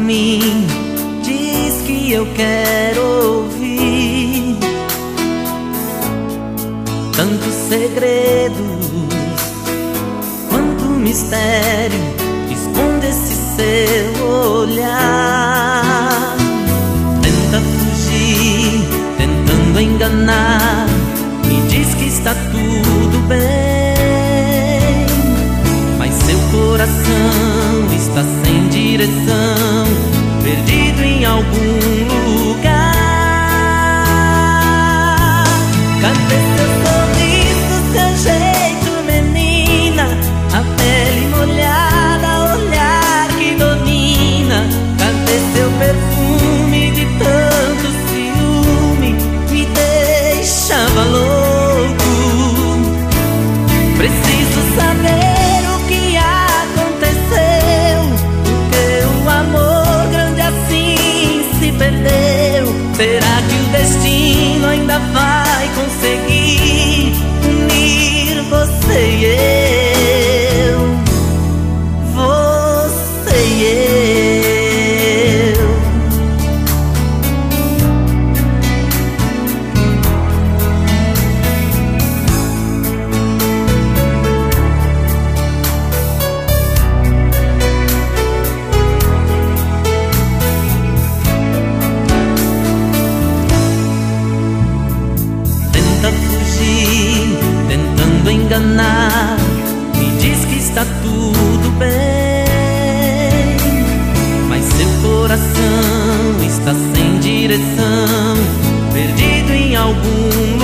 mim, diz que eu quero ouvir. Tantos segredos, quanto mistério esconde esse seu olhar. Tenta fugir, tentando enganar, me diz que está tudo bem, mas seu coração está sem direção, perdido em algum lugar. Cadê seu sorriso, seu jeito, menina? A pele molhada, olhar que domina. Cadê seu perfume de tanto ciúme? Me deixava louco. Preciso saber o que aconteceu, porque o amor grande assim se perdeu. Será que o destino ainda vai conseguir unir você e eu? Você e eu. Tenta fugir, tentando enganar, me diz que está tudo bem, mas seu coração está sem direção, perdido em algum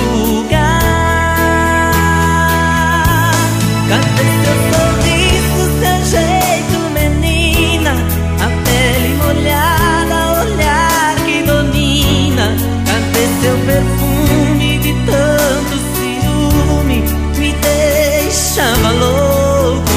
lugar. Cadê seu sorriso, seu jeito, menina? A pele molhada, olhar que domina. Cadê seu perfume de tanto ciúme? Me deixava louco.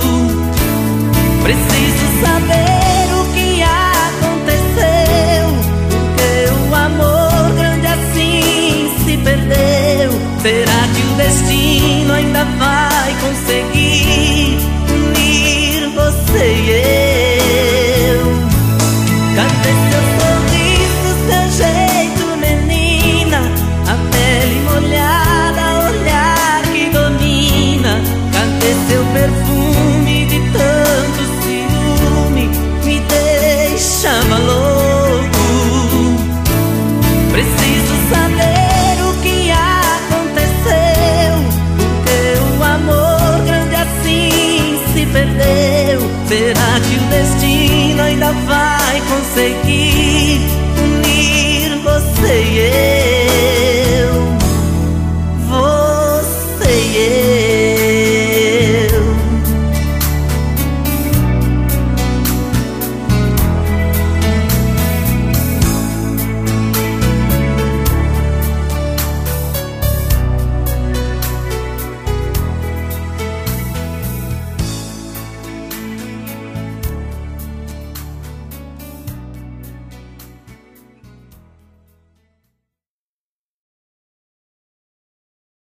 Preciso saber o que aconteceu, porque o amor grande assim se perdeu. Será que o destino ainda vai conseguir unir você e eu? Cadê seu sorriso, seu jeito, menina? A pele molhada, olhar que domina. Cadê seu perfume de tanto ciúme? Me deixava louco. Preciso saber o que aconteceu, porque o amor grande assim se perdeu. Será que o destino ainda vai conseguir